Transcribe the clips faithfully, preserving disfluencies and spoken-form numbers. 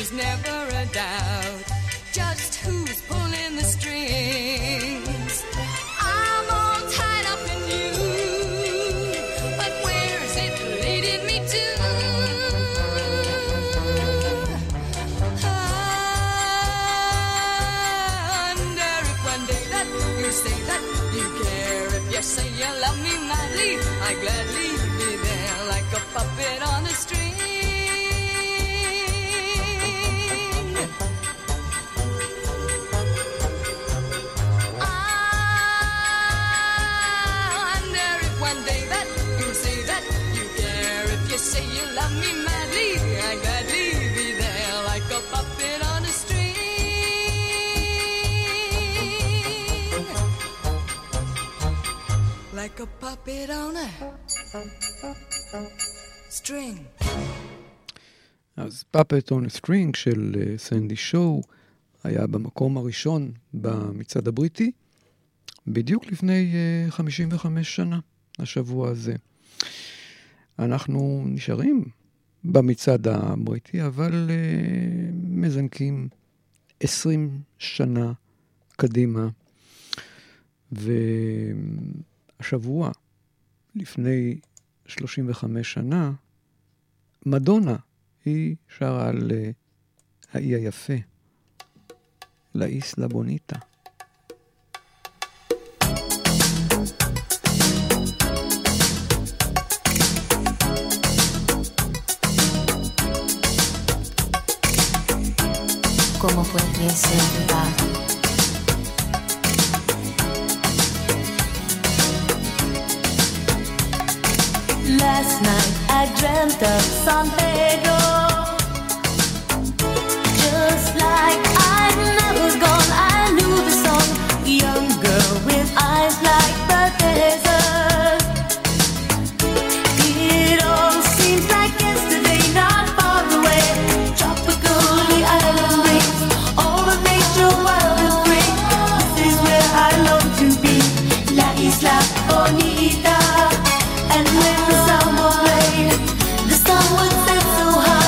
is never a doubt just who's pulling the strings. I'm all tied up in you, but where's it leading me to? I wonder if one day that you say that you care, if you say you love me madly, I gladly be there like a puppet on a string. Say you love me madly, I gladly be there like a puppet on a string. Like a puppet on a string. אז Puppet on a String של סנדי שואו היה במקום הראשון במצעד הבריטי, בדיוק לפני חמישים וחמש שנה, השבוע הזה. אנחנו נשארים במצעד הבריטי, אבל uh, מזנקים עשרים שנה קדימה. והשבוע, לפני שלושים וחמש שנה, מדונה, היא שרה על uh, האי היפה, La Isla Bonita. ¿Cómo pudiese olvidar? Last night I dreamt of San Pedro, just like I'd never gone. I knew the song, young girl with eyes like the desert. It all seems like yesterday, not far away. Tropical island breeze, all of nature wild and free. This is where I long to be, La Isla Bonita. And when the summer played, the sun would set so high.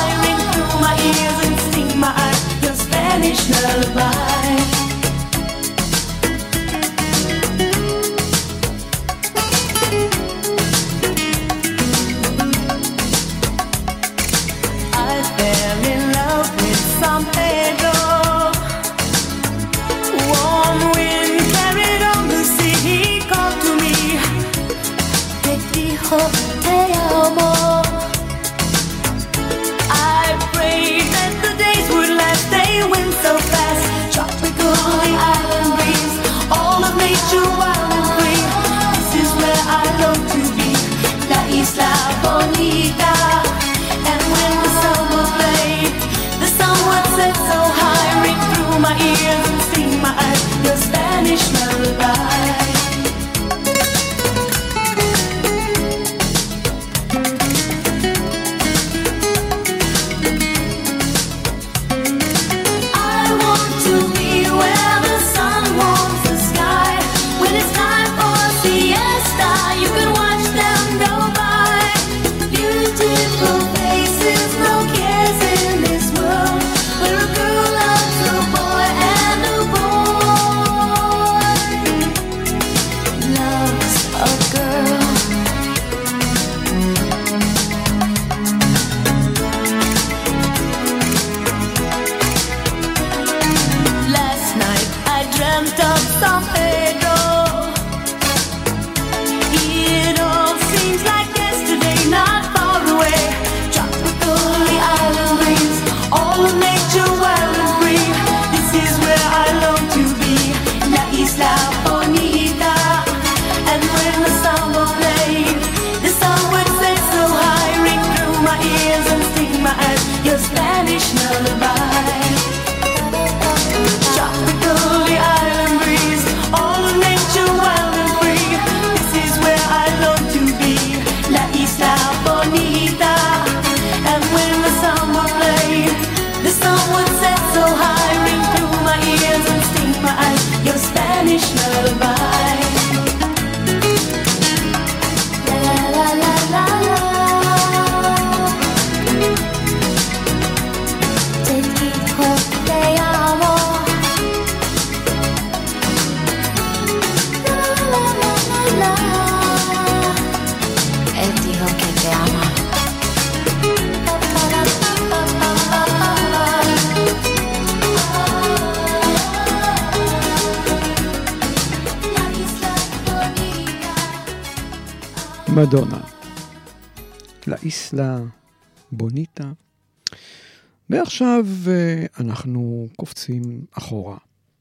מדונה, לה איסלה בוניטה. ועכשיו אנחנו קופצים אחורה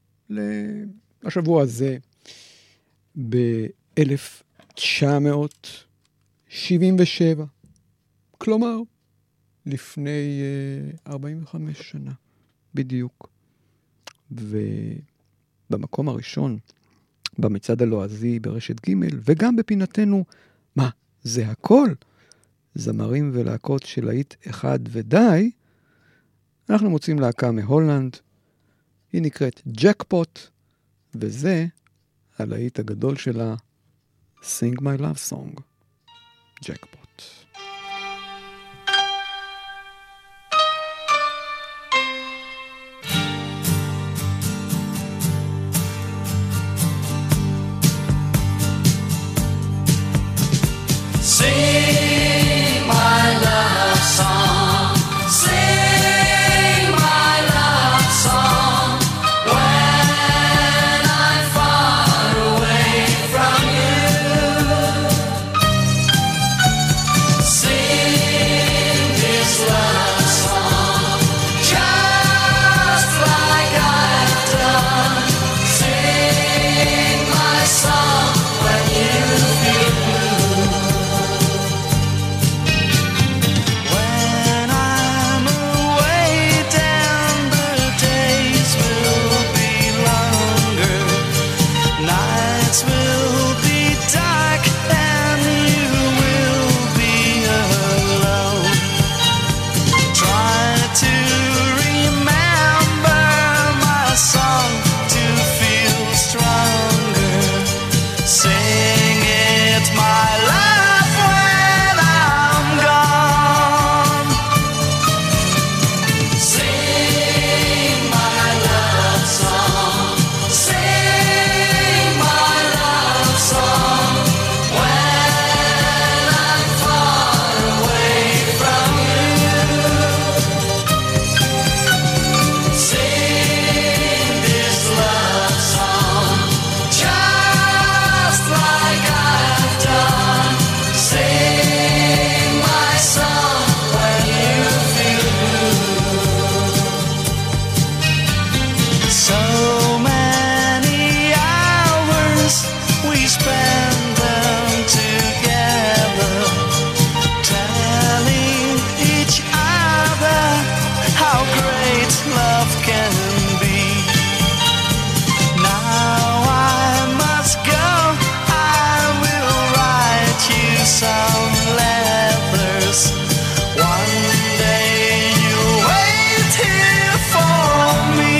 לשבוע הזה ב-אלף תשע מאות שבעים ושבע, כלומר לפני ארבעים וחמש שנה בדיוק. ובמקום הראשון במצעד הלועזי ברשת ג' וגם בפינתנו מה זה הכל, זמרים ולהקות של להיט אחד ודי, אנחנו מוצאים להקה מהולנד, היא נקראת ג'קפוט, וזה הלהיט הגדול שלה, Sing My Love Song, ג'קפוט. Sing my love song, sing my love song, when I'm far away from you. Sing this love song, just like I've done. Sing my song when you feel blue. When I'm away, then the days will be longer, nights will be dark, and you will be alone. Try to remember my song to feel stronger. Sing it, my love, when I'm gone. Sing my love song, sing my love song, when I'm far away from you. Sing this love song, just like I've done. Sing my song when you feel blue. So many hours we spend them together, telling each other how great love can be. Now I must go, I will write you some letters. One day you'll wait here for me.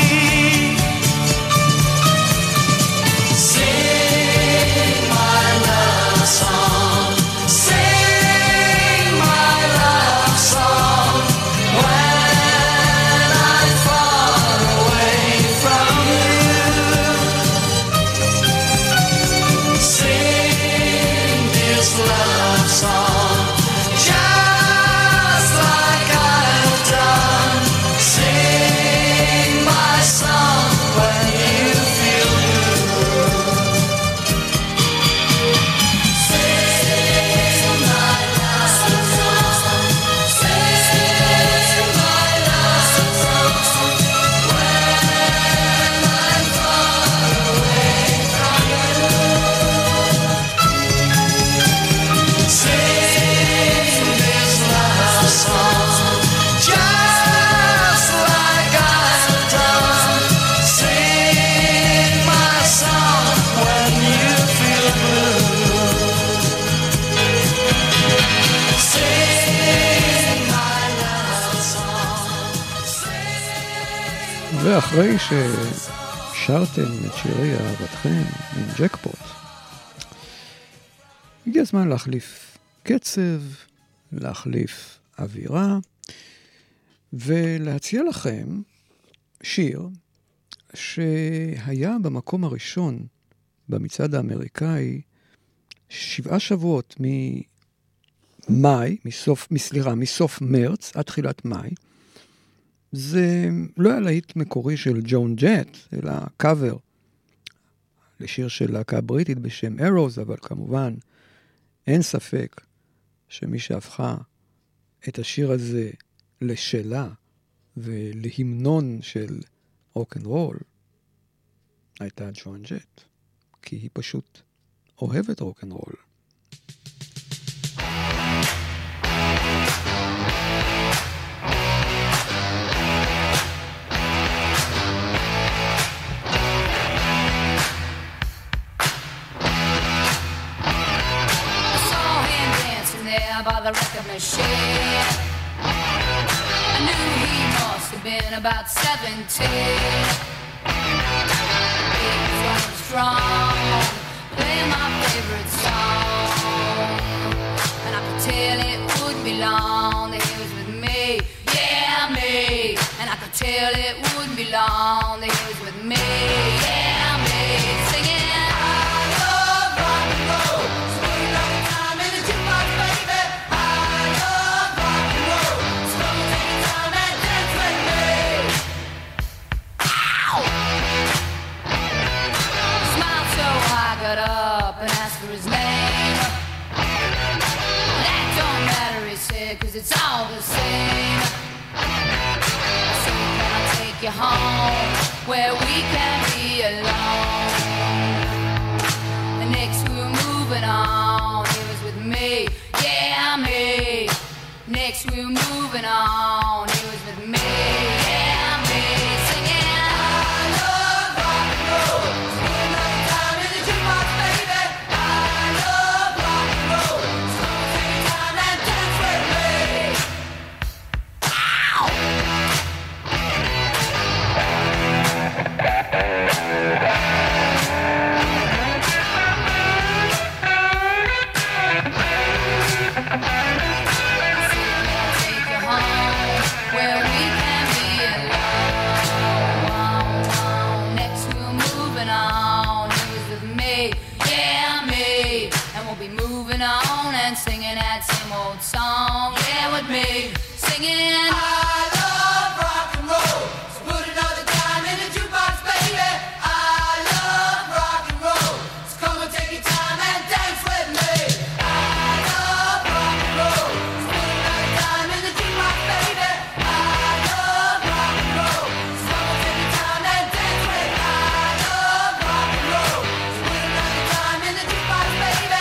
Sing my love song, sing my love song, when I'm far away from you. Sing this love song, just like I've done. Sing my song when you feel blue. Sing my love song, sing my love song, when I'm far away from you. Sing this love song, just like I've done. Sing my song when you feel blue. Sing my love song, sing. ואחרי ששרתם את שירי אהבתכם עם ג'קפוט, הגיע הזמן להחליף קצב, להחליף אווירה, ולהציע לכם שיר שהיה במקום הראשון במצעד האמריקאי שבעה שבועות ממאי, מסוף, מסליחה, מסוף מרץ עד תחילת מאי. זה לא היה להיט מקורי של ג'ון ג'ט, אלא קאבר לשיר של להקה בריטית בשם ארוז, אבל כמובן אין ספק שמי שהפכה את השיר הזה לשלה ולהמנון של רוק'נ'רול הייתה ג'ואן ג'ט, כי היא פשוט אוהבת רוק'נ'רול. By the record machine, I knew he must have been about seventeen. He was running strong, playing my favorite song, and I could tell it wouldn't be long that he was with me, yeah me. And I could tell it wouldn't be long that he was with me, yeah me, singing. Up and asked for his name. That don't matter, he said, cause it's all the same. I said, can I take you home where we can be alone? The next we were moving on, he was with me, yeah me. Next we were moving on, he was with me, yeah me. Singing, I love rock and roll. Singing that same old song, yeah, with me, singing. I love rock and roll, so put another dime in the jukebox, baby. I love rock and roll, so come and take your time and dance with me. I love rock and roll, so put another dime in the jukebox, baby. I love rock and roll, so come and take your time and dance with me. I love rock and roll, so put another dime in the jukebox, baby.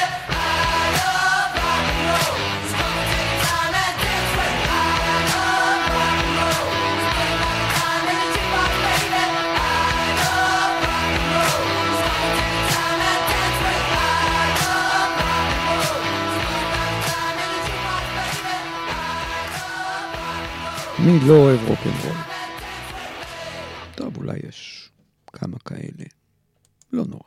מי לא אוהב רוק'נ'רול? טוב, אולי יש כמה כאלה. לא נורא.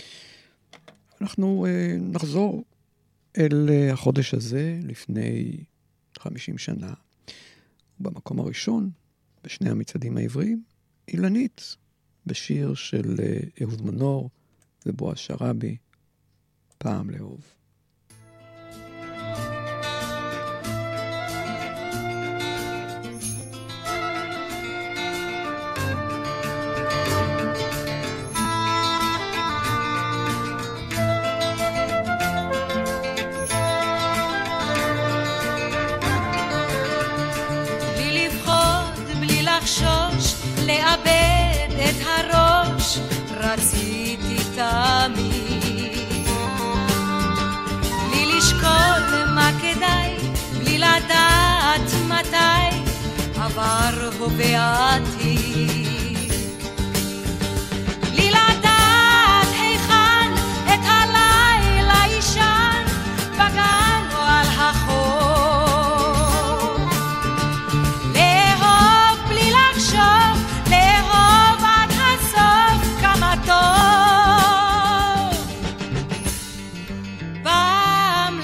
אנחנו אה, נחזור אל אה, החודש הזה לפני חמישים שנה. במקום הראשון, בשני המצעדים העבריים, אילנית, בשיר של אה, אהוד מנור ובועז שרעבי, פעם לאהוב. לאבד את הראש רציתי תמיד, בלי לשקול מה כדאי, בלי לדעת מתי עבר הווה עתיד, בלי לדעת היכן את הלילה ישן בגן או על החוף, לאהוב בלי לחשוב, לאהוב עד הסוף כמה טוב, פעם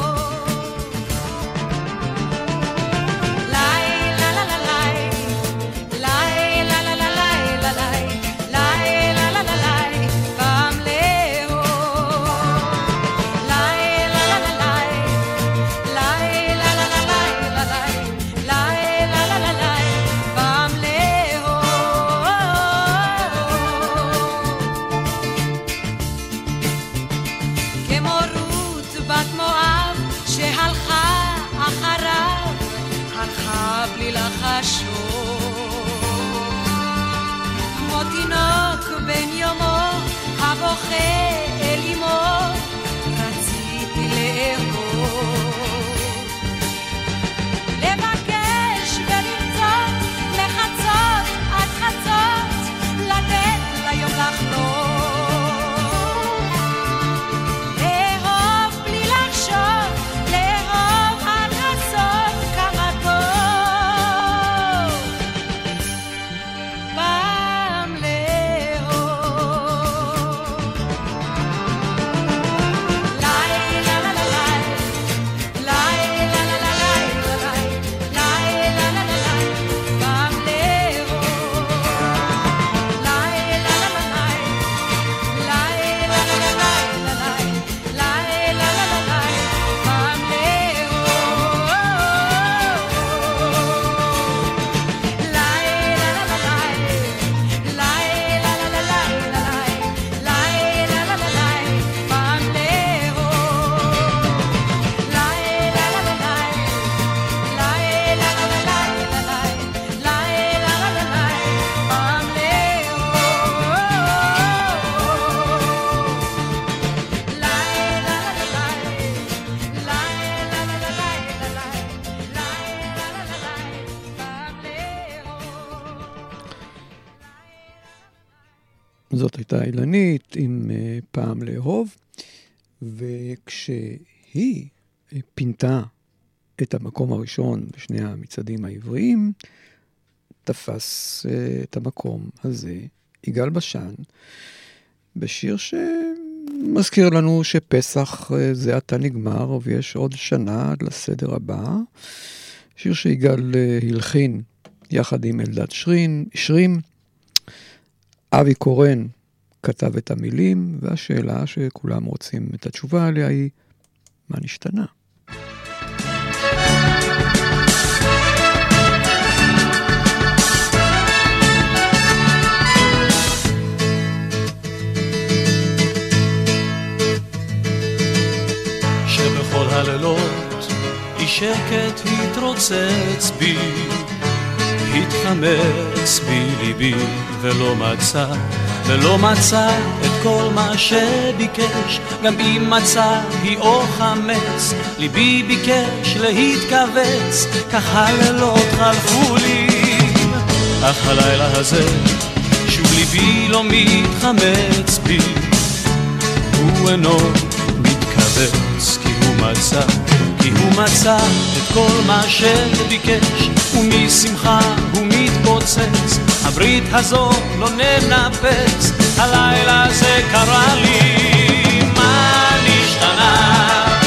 לאהוב. לילה לילה לילה בלי לחשוב, כמו תינוק בן יומו הבוכה אל אמו, רציתי לאהוב, לבקש ולרצות, לחצות עד חצות, לתת ליום לחלום, לאהוב בלי לחשוב, לאהוב עד הסוף, כמה טוב פעם לאהוב. לילה לה לה לילה, לילה לה לה לילה, לילה לה לה לילה, פעם לאהוב. לילה לה לה לילה, לילה לה לה לילה, לילה לה לה לילה, פעם לאהוב. לילה לה לה לילה, לילה לה לה לילה, לילה לה לה לילה, פעם לאהוב. לילה לה לה לילה, לילה לה לה לילה, לילה לה לה לילה, פעם זאת הייתה אילנית עם אה, פעם לאהוב, וכשהיא אה, פינתה את המקום הראשון בשני המצעדים העבריים, תפס אה, את המקום הזה יגאל בשן, בשיר שמזכיר לנו שפסח אה, זה עתה נגמר, ויש עוד שנה עד לסדר הבא. שיר שיגאל אה, הלחין יחד עם אלדד שרין, שרים, אבי קורן כתב את המילים, והשאלה שכולם רוצים את התשובה עליה היא, מה נשתנה? שבכל הלילות אי שקט התרוצץ בי, התחמץ בליבי ולא מצא, ולא מצא את כל מה שביקש, גם אם מצא היא או חמץ, ליבי ביקש להתכווץ, כך הלילות חלפו לי, אך הלילה הזה שוב ליבי לא מתחמץ בי, הוא אינו מתכווץ כי הוא מצא, כי הוא מצא את כל מה שביקש, ומשמחה הוא מתפוצץ, הברית הזאת לא ננפץ, הלילה הזה קרה לי, מה נשתנה?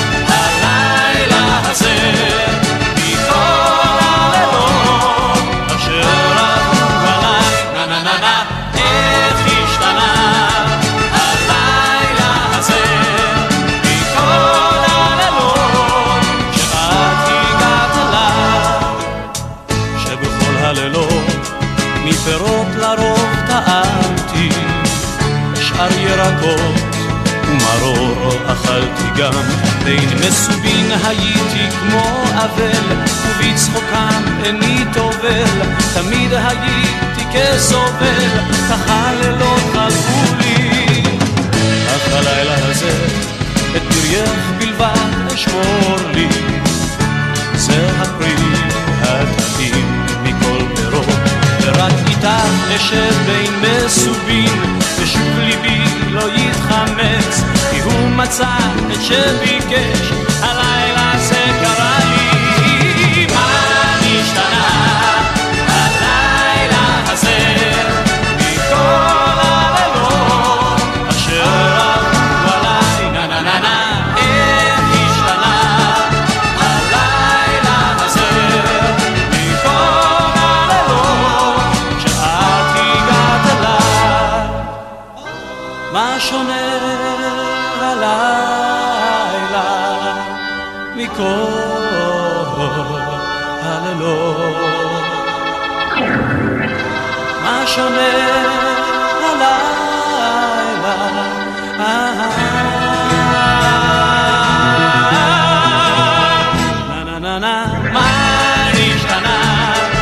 הלילה הזה מכל הלילות אשר עברו עליי, נה נה נה נה, איך השתנה? הלילה הזה מכל הלילות שאת הגעת אליי, שבכל הלילות מפירות לרוב טעמתי, שאר ירקות ומרור אכלתי גם, בין מסובין הייתי כמו אבל, ובצחוקם איני טובל, תמיד הייתי כסובל, כך הלילות חלפו לי, אך הלילה הזה את פרייך בלבד אשמור לי, זה הפרי הטעים מכל פירות, ורק איתך נשב בין מסובין, ושוב ליבי לא יתחמץ, כי הוא מצא את שביקש, הלילה זה קרה לי, מה נשתנה? הלילה הזה מכל הלילות אשר עברו עליי, נה נה נה נה, איך השתנה? הלילה הזה מכל הלילות שאת הגעת אליי, מה שונה הלילה מכל הלילות, מה שונה הלילה, נה נה נה נה, מה נשתנה?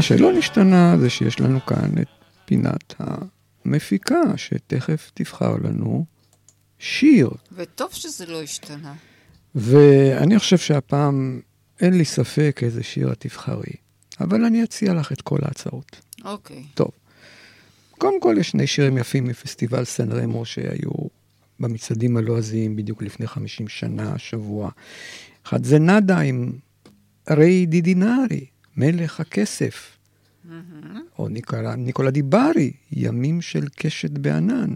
שלא נשתנה זה שיש לנו כאן את פינת המפיקה, שתכף תבחר לנו שיר. וטוב שזה לא השתנה. ואני חושב שהפעם אין לי ספק איזה שיר את תבחרי, אבל אני אציע לך את כל ההצעות. אוקיי. טוב. קודם כל יש שני שירים יפים מפסטיבל סן רמו שהיו במצעדים הלועזיים בדיוק לפני חמישים שנה, השבוע. אחד זה נדה עם ריי דידינרי, מלך הכסף. Mm-hmm. או ניקולה, ניקולה דיברי, ימים של קשת בענן.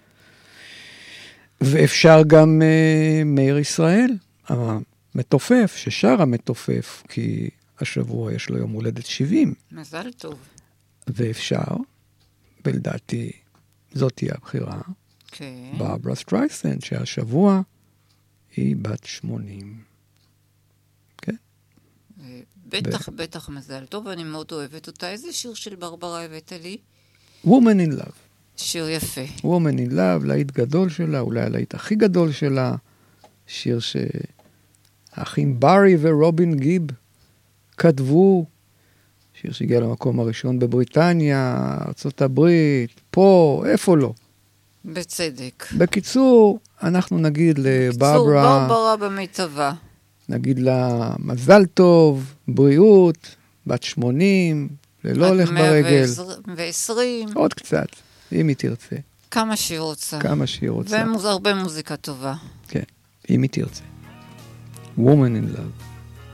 ואפשר גם uh, מאיר ישראל, המתופף, ששר המתופף, כי השבוע יש לו יום הולדת שבעים. מזל טוב. ואפשר, ולדעתי זאת תהיה הבחירה, כן. ברברה סטרייסנד, שהשבוע היא בת שמונים. כן? בטח, בטח מזל טוב, אני מאוד אוהבת אותה. איזה שיר של ברברה הבאת לי? Woman in Love. שיר יפה. Woman in Love, להיט גדול שלה, אולי הלהיט הכי גדול שלה, שיר שהאחים ברי ורובין גיב כתבו, שיר שהגיע למקום הראשון בבריטניה, ארצות הברית, פה, איפה לא. בצדק. בקיצור, אנחנו נגיד לברברה... בקיצור, ברברה במיטבה. נגיד לה מזל טוב, בריאות, בת שמונים, ללא הולך ברגל. ועשרים. עוד קצת, אם היא תרצה. כמה שהיא רוצה. כמה שהיא רוצה. והרבה מוזיקה טובה. כן, אם היא תרצה. Woman in Love.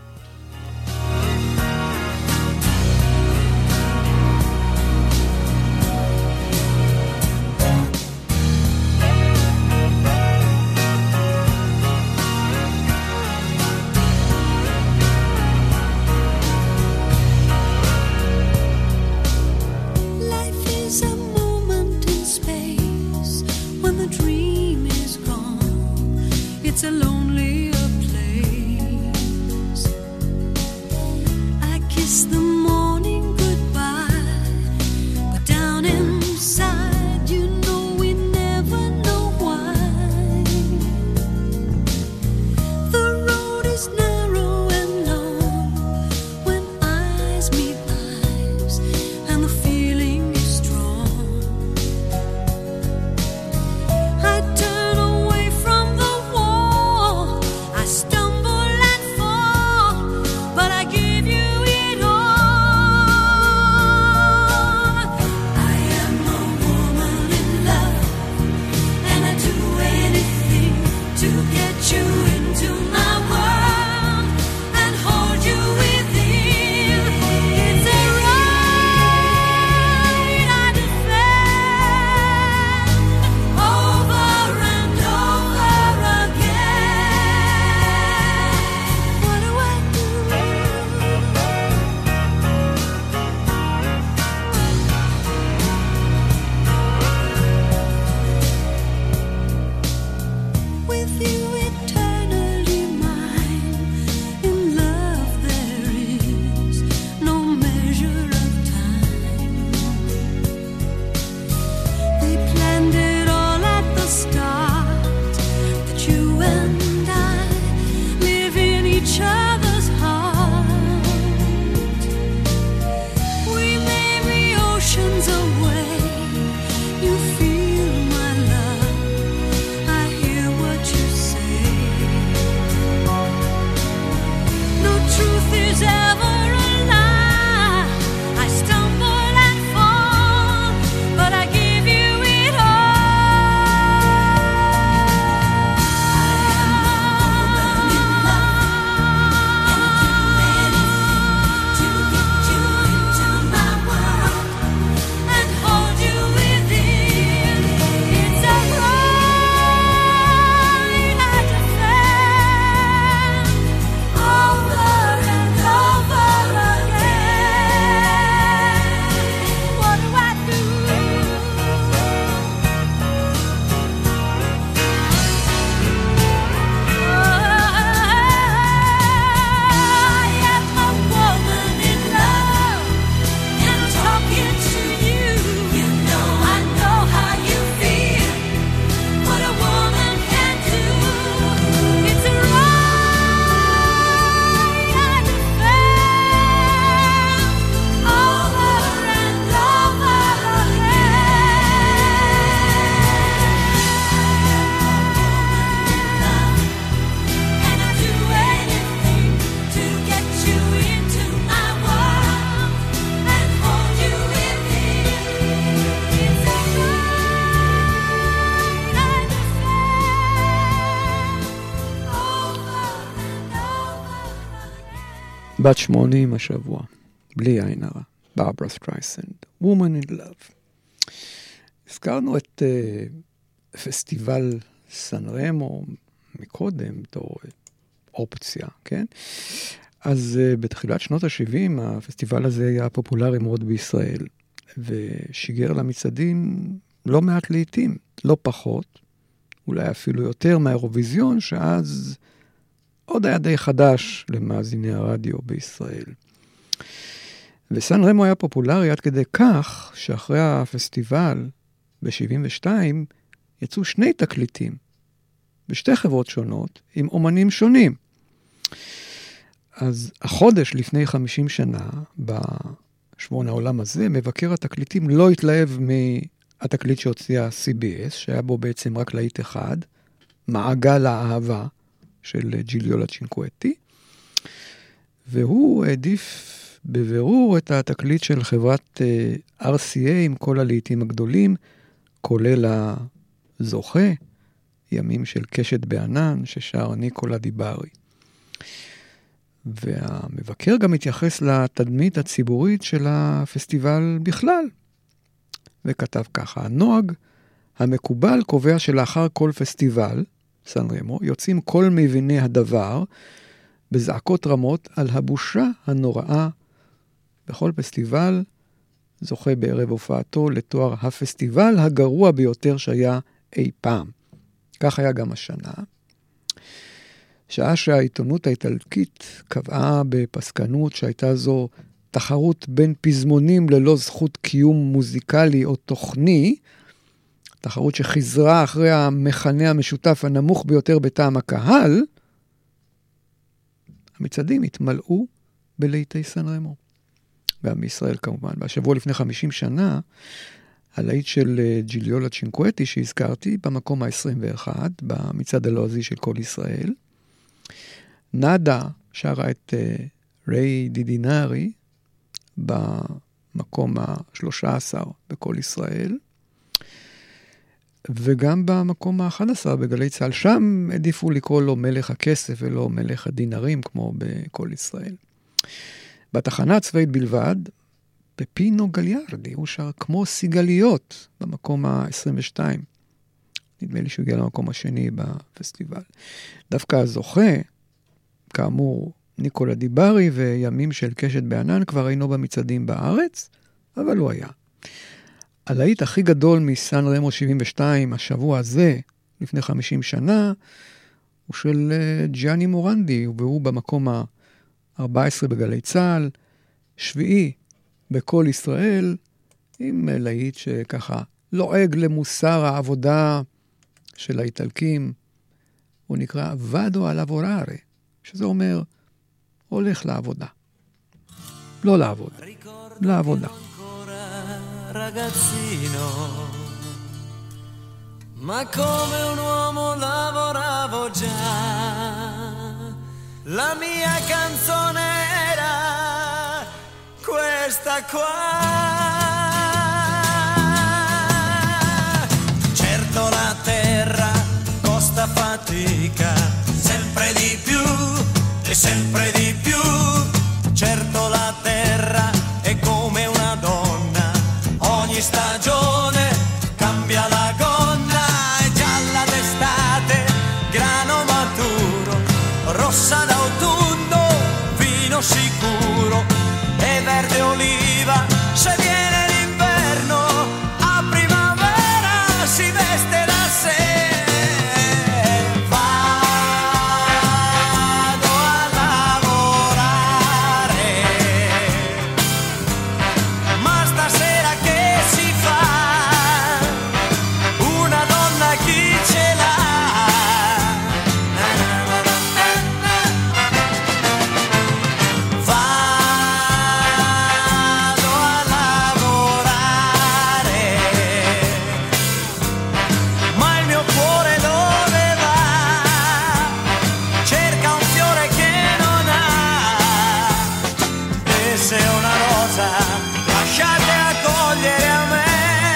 It's a lonelier place. I kiss the morning goodbye, but down inside, you know we never know why. The road is narrow and long when eyes meet eyes, and the feeling is strong. בת שמונים השבוע, בלי עין הרע, ברברה סטרייסנד, Woman in Love. הזכרנו את uh, פסטיבל סן רמו מקודם, בתור אופציה, כן? אז uh, בתחילת שנות ה-שבעים, הפסטיבל הזה היה פופולרי מאוד בישראל, ושיגר למצעדים לא מעט לעתים, לא פחות, אולי אפילו יותר מהאירוויזיון, שאז עוד היה די חדש למאזיני הרדיו בישראל. וסן רמו היה פופולרי עד כדי כך, שאחרי הפסטיבל, ב-שבעים ושתיים, יצאו שני תקליטים, בשתי חברות שונות, עם אומנים שונים. אז החודש לפני חמישים שנה, בשבועון העולם הזה, מבקר התקליטים לא התלהב מהתקליט שהוציאה סי בי אס, שהיה בו בעצם רק להיט אחד, מעגל האהבה של ג'יליולה צ'ינקואטי, והוא העדיף בבירור את התקליט של חברת אר סי איי עם כל הלהיטים הגדולים, כולל הזוכה, ימים של קשת בענן, ששר ניקולה דיברי. והמבקר גם התייחס לתדמית הציבורית של הפסטיבל בכלל, וכתב ככה, הנוהג המקובל קובע שלאחר כל פסטיבל, סן רמו, יוצאים כל מביני הדבר, בזעקות רמות על הבושה הנוראה. בכל פסטיבל זוכה בערב הופעתו לתואר הפסטיבל הגרוע ביותר שהיה אי פעם. כך היה גם השנה. שעה שהעיתונות האיטלקית קבעה בפסקנות שהייתה זו תחרות בין פזמונים ללא זכות קיום מוזיקלי או תוכני, תחרות שחזרה אחרי המכנה המשותף הנמוך ביותר בטעם הקהל, המצעדים התמלאו בלהיטי סן רמו. גם בישראל כמובן. בשבוע לפני חמישים שנה, הלהיט של ג'יליולה צ'ינקואטי שהזכרתי, במקום ה-עשרים ואחת, במצעד הלועזי של כל ישראל. נאדה שרה את uh, ריי דידינרי, במקום ה-שלוש עשרה בכל ישראל. וגם במקום ה-אחד עשר בגלי צהל, שם עדיפו לקרוא לו מלך הכסף ולא מלך הדינרים, כמו בכל ישראל. בתחנה הצבאית בלבד, פפינו גליארדי, הוא שר כמו סיגליות במקום ה-עשרים ושתיים. נדמה לי שהוא הגיע למקום השני בפסטיבל. דווקא הזוכה, כאמור, ניקולה דיברי וימים של קשת בענן, כבר היינו במצעדים בארץ, אבל הוא היה. הלהיט הכי גדול מסן רמו שבעים ושתיים, השבוע הזה, לפני חמישים שנה, הוא של ג'יאני מורנדי, והוא במקום ה-ארבע עשרה בגלי צהל, שביעי בכל ישראל, עם להיט שככה לועג למוסר העבודה של האיטלקים, הוא נקרא ודו על עבורare, שזה אומר, הולך לעבודה. לא לעבוד, לעבודה. Ragazzino, ma come un uomo lavoravo già, la mia canzone era questa qua. Certo la terra costa fatica, sempre di più e sempre di più, certo la terra è come una donna, ogni stagione cambia la gonna, è gialla d'estate, grano maturo, rossa d'autunno, vino sicuro, e verde oliva, se viene l'inverno, a primavera si veste da sé. Vado a lavorare, ma stasera che si fa? Una donna chi ce l'ha? Vado a lavorare, ma il mio cuore dove va? Cerca un fiore che non ha, e se una rosa lasciate accogliere a me.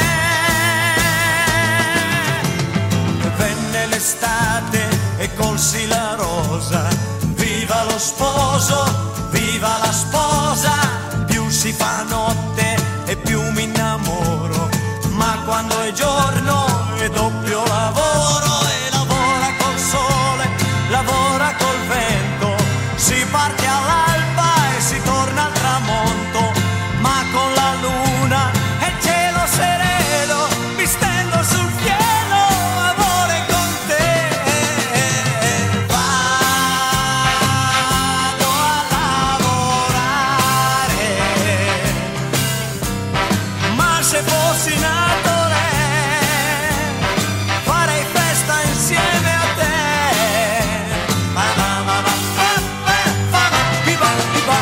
Venne l'estate e colsi la rosa, viva lo sposo, viva arriva la sposa, più si fa notte e più mi innamoro, ma quando è giorno è doppio lavoro, e lavora col sole, lavora col vento, si parte all'alba e si torna al tramonto, ma con la luna e cielo sereno mi stendo sul cielo, amore con te. Vado a lavorare, ma se fossi nato re farei festa insieme a te. Va, va, va, va, va, va, va, vi va, vi va.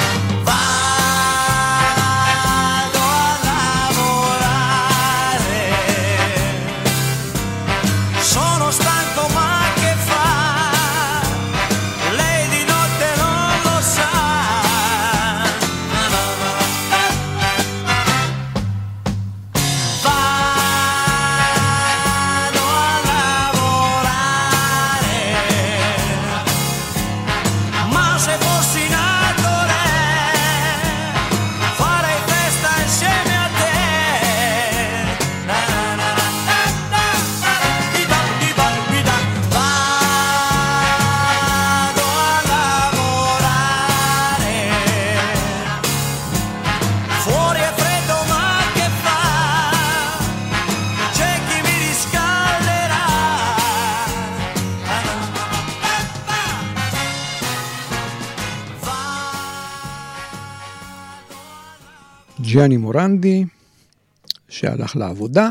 Vado a lavorare, sono stanco ma che fa, lei di notte non lo sa. Va, va, va, va. Vado a lavorare, ma se fossi nato re farei festa insieme a te. Na, na, na, na, na, na, na, di da, di da, di da. Vado a lavorare, fuori è freddo ma che fa, c'è chi mi riscalderà. Na, na, na, na, na. ג'יאני מורנדי, שהלך לעבודה,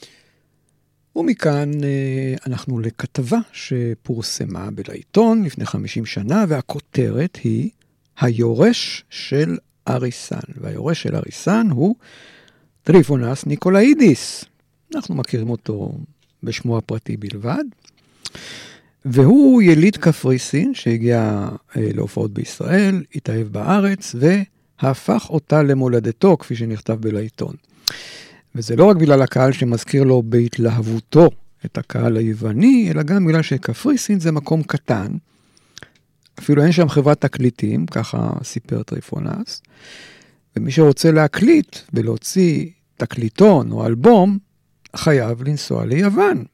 ומכאן אה, אנחנו לכתבה שפורסמה בלעיתון לפני חמישים שנה, והכותרת היא היורש של אריסן, והיורש של אריסן הוא טריפונס ניקולאידיס. אנחנו מכירים אותו בשמו הפרטי בלבד, והוא יליד קפריסין שהגיע אה, להופעות בישראל, התאהב בארץ והפך אותה למולדתו, כפי שנכתב בלעיתון. וזה לא רק בגלל הקהל שמזכיר לו בהתלהבותו את הקהל היווני, אלא גם בגלל שקפריסין זה מקום קטן, אפילו אין שם חברת תקליטים, ככה סיפר טריפונס, ומי שרוצה להקליט ולהוציא תקליטון או אלבום, חייב לנסוע ליוון.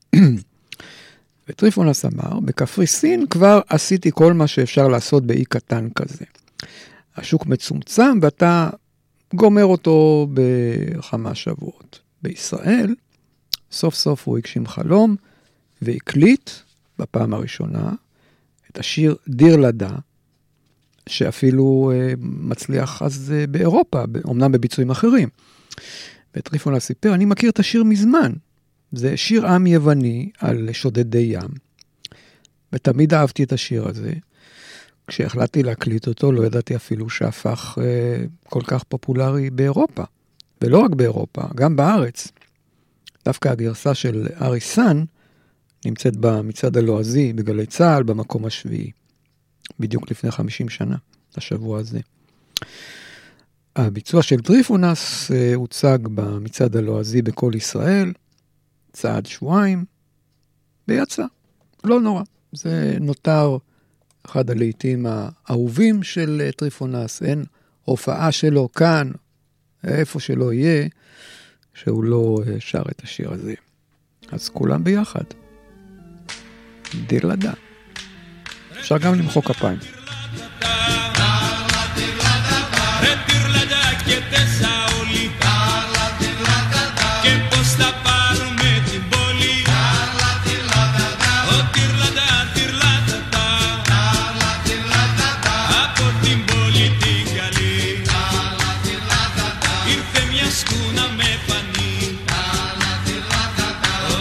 וטריפונס אמר, בקפריסין כבר עשיתי כל מה שאפשר לעשות באי קטן כזה. השוק מצומצם ואתה גומר אותו בכמה שבועות. בישראל, סוף סוף הוא הגשים חלום והקליט בפעם הראשונה את השיר דיר לדה, שאפילו uh, מצליח אז uh, באירופה, אומנם בביצועים אחרים. וטריפונס סיפר, אני מכיר את השיר מזמן. זה שיר עם יווני על שודדי ים. ותמיד אהבתי את השיר הזה. כשהחלטתי להקליט אותו, לא ידעתי אפילו שהפך uh, כל כך פופולרי באירופה. ולא רק באירופה, גם בארץ. דווקא הגרסה של אריסן נמצאת במצעד הלועזי, בגלי צהל, במקום השביעי. בדיוק לפני חמישים שנה, השבוע הזה. הביצוע של טריפונס uh, הוצג במצעד הלועזי בכל ישראל, צעד שבועיים, ויצא. לא נורא. זה נותר אחד הלעיתים האהובים של טריפונס. אין הופעה שלו כאן, איפה שלא יהיה, שהוא לא שר את השיר הזה. אז כולם ביחד. דיר לדה. אפשר גם למחוא כפיים.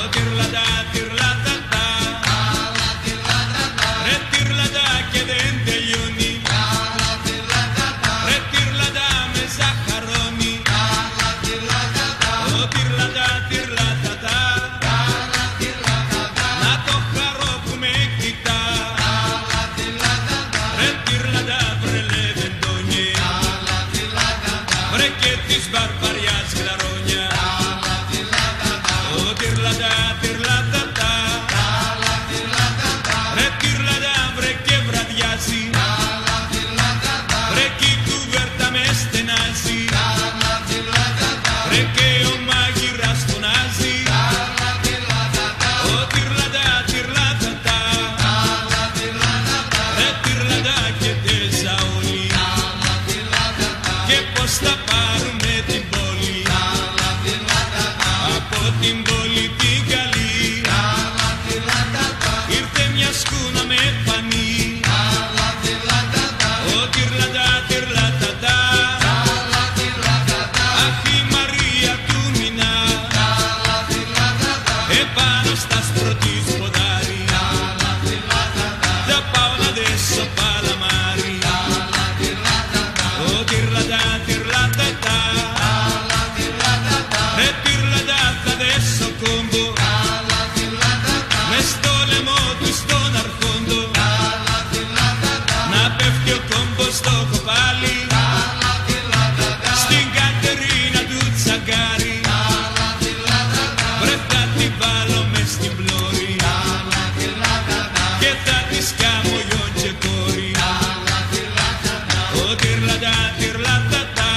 Che dente και ο μάγειρας φωνάζει ο τυρλαντά, τυρλατατά, ρε τυρλαντά και τέζα όλοι και πως θα πάρουμε την πόλη από την πόλη την καλή ήρθε μια σκούνα με πανί ο τυρλαντά, τυρλατατά, αχ η Μαρία του Μινά επάνω στα σπρωτής ποδάρι θα πάω να δέσω παλαμάρι ο τυρλαντά, τυρλατατά, ρε τυρλαντά θα δέσω κόμπο μες στο λαιμό του στον αρχόντο να πέφτει ο κόμπος στο κοπάλι στην Κατερίνα του Τσαγκάρη βρε θα την βάλω μες στην πλώρη και θα της κάμω γιον και κόρη ο τυρλαντά, τυρλατατά.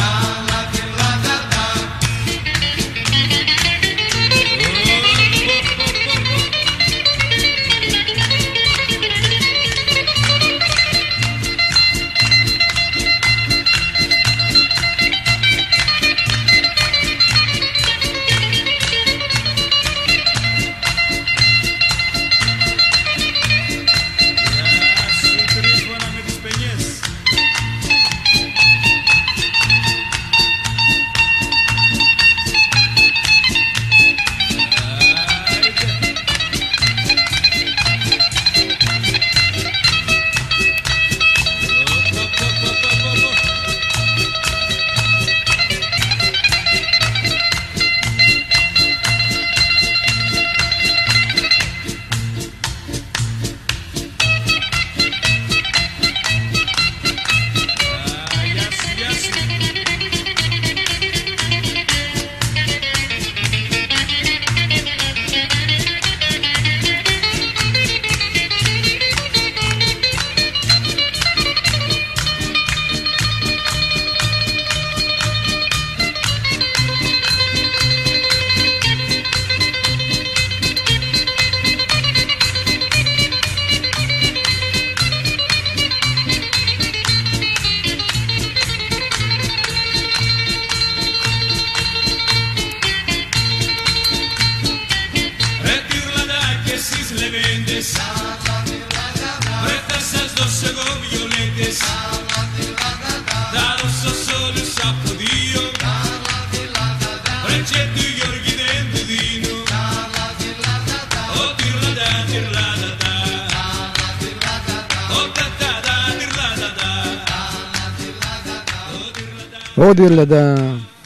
עוד ילדה,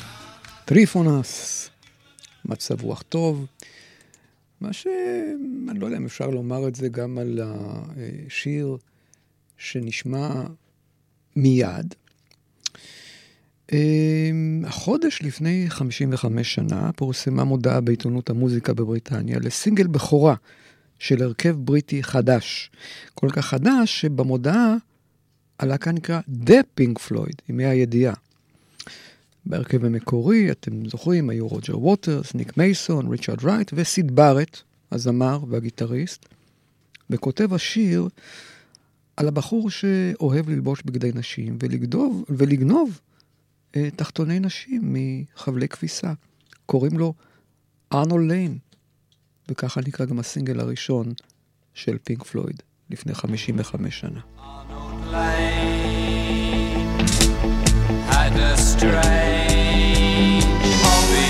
טריפונס, מצב רוח טוב, מה שאני לא יודע אם אפשר לומר את זה גם על השיר שנשמע מיד. החודש לפני חמישים וחמש שנה פורסמה מודעה בעיתונות המוזיקה בבריטניה לסינגל בכורה של הרכב בריטי חדש. כל כך חדש שבמודעה הלהקה נקרא The Pink Floyd, ימי הידיעה. בהרכב המקורי, אתם זוכרים, היו רוג'ר ווטרס, ניק מייסון, ריצ'רד רייט וסיד בארט, הזמר והגיטריסט. וכותב השיר על הבחור שאוהב ללבוש בגדי נשים ולגדוב, ולגנוב אה, תחתוני נשים מחבלי כביסה. קוראים לו ארנולד ליין, וככה נקרא גם הסינגל הראשון של פינק פלויד לפני חמישים וחמש שנה. Arnold Lane had a strange hobby,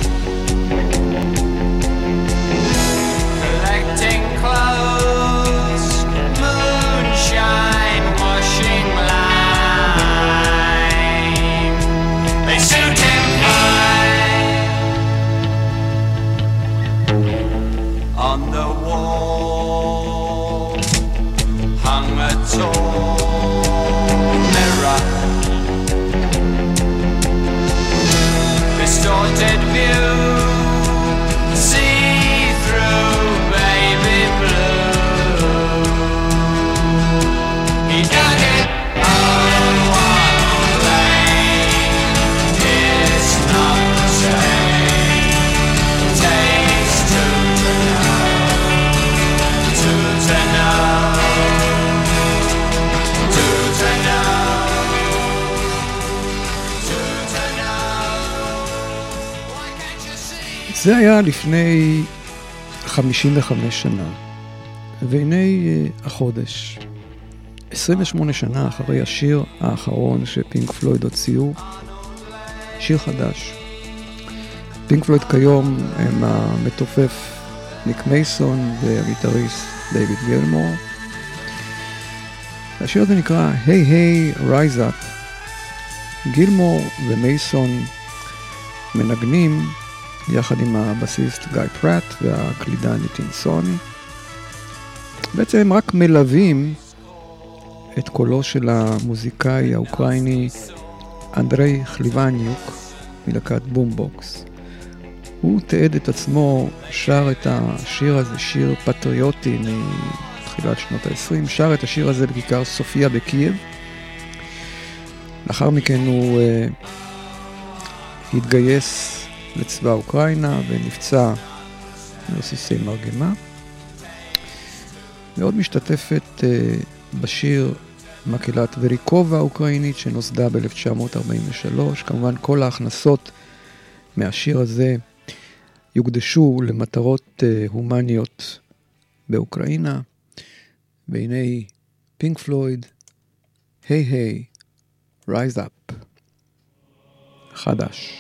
collecting clothes, moonshine, washing lime. They suit him fine. On the wall hung a tall mirror זה היה לפני חמישים וחמש שנה, והנה החודש, עשרים ושמונה שנה אחרי השיר האחרון שפינק פלויד הוציאו, שיר חדש. פינק פלויד כיום הם המתופף ניק מייסון והגיטריסט דיוויד גילמור. השיר הזה נקרא היי היי רייז אפ. גילמור ומייסון מנגנים יחד עם הבסיסט גיא פרט והקלידן ניטין סוני. בעצם הם רק מלווים את קולו של המוזיקאי האוקראיני אנדרי חליבניוק מלהקת בומבוקס. הוא תיעד את עצמו, שר את השיר הזה, שיר פטריוטי מתחילת שנות ה-עשרים, שר את השיר הזה בכיכר סופיה בקייב. לאחר מכן הוא uh, התגייס לצבא אוקראינה ונפצע מרסיסי מרגמה. ועוד משתתפת uh, בשיר מקהלת וריקובה האוקראינית שנוסדה ב-אלף תשע מאות ארבעים ושלוש. כמובן כל ההכנסות מהשיר הזה יוקדשו למטרות uh, הומניות באוקראינה. והנה פינק פלויד, היי היי רייז אפ, חדש.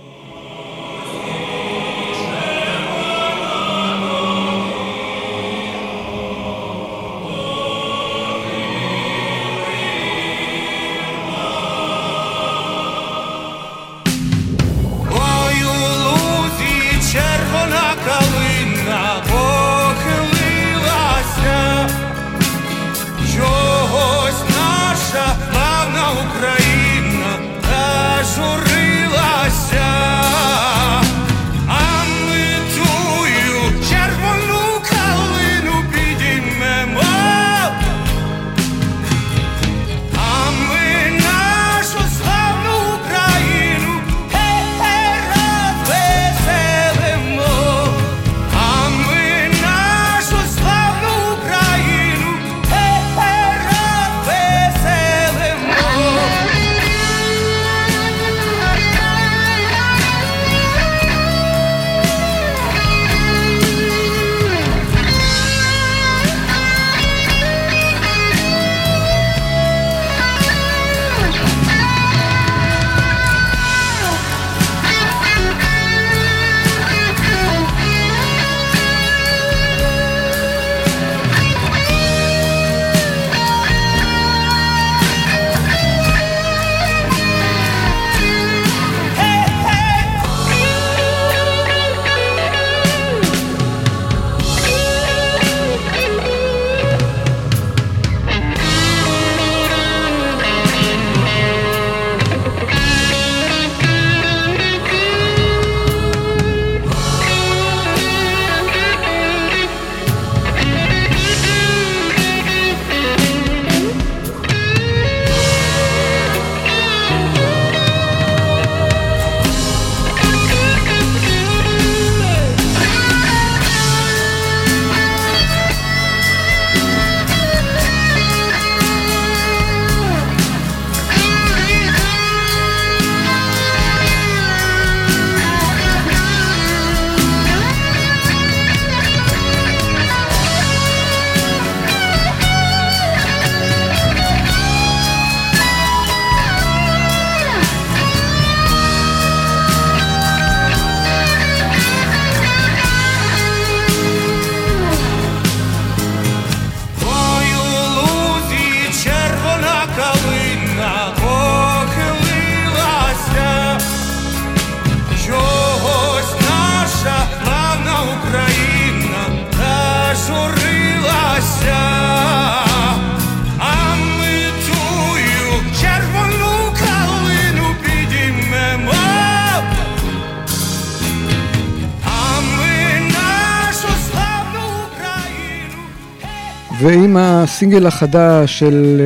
ועם הסינגל החדש של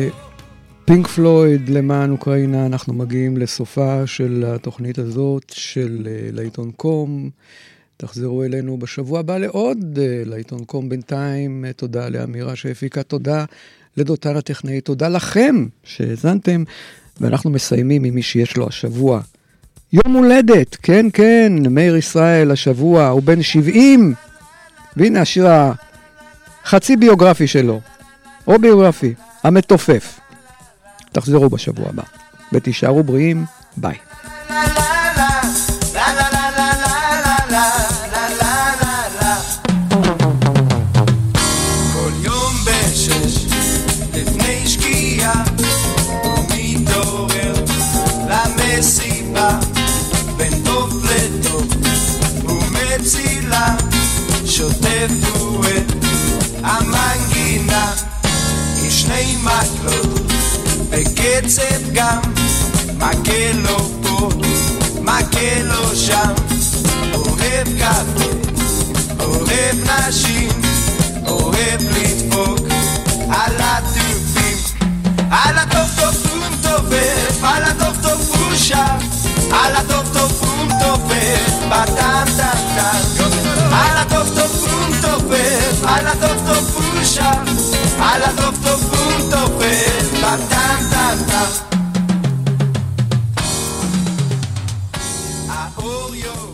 פינק פלויד למען אוקראינה, אנחנו מגיעים לסופה של התוכנית הזאת של לעיתון קום. תחזרו אלינו בשבוע הבא לעוד לעיתון קום. בינתיים תודה לאמירה שהפיקה, תודה לדותן הטכנאי, תודה לכם שהזנתם, ואנחנו מסיימים עם מי שיש לו השבוע יום הולדת, כן, כן, מאיר ישראל השבוע, הוא בן שבעים, והנה השיר החצי ביוגרפי שלו, או ביוגרפי, המתופף. תחזרו בשבוע הבא, ותישארו בריאים, ביי. כל יום בשש לפני שקיעה הוא מתעורר למסיבה בין טוב לטוב הוא מצילה שוטף הוא את המנגינה עם שני מקלות בקצב גם מכה לו פה מכה לו שם אוהב קפה אוהב נשים אוהב לדפוק על הטופים על הטוב טופום טופף על הטוב טופו שר על הטוב טופום טופף בטם טם טם על הטוב טופום טופף על הטוב טופו שר על הטוב טופום טופף בטם טם טם האור יורד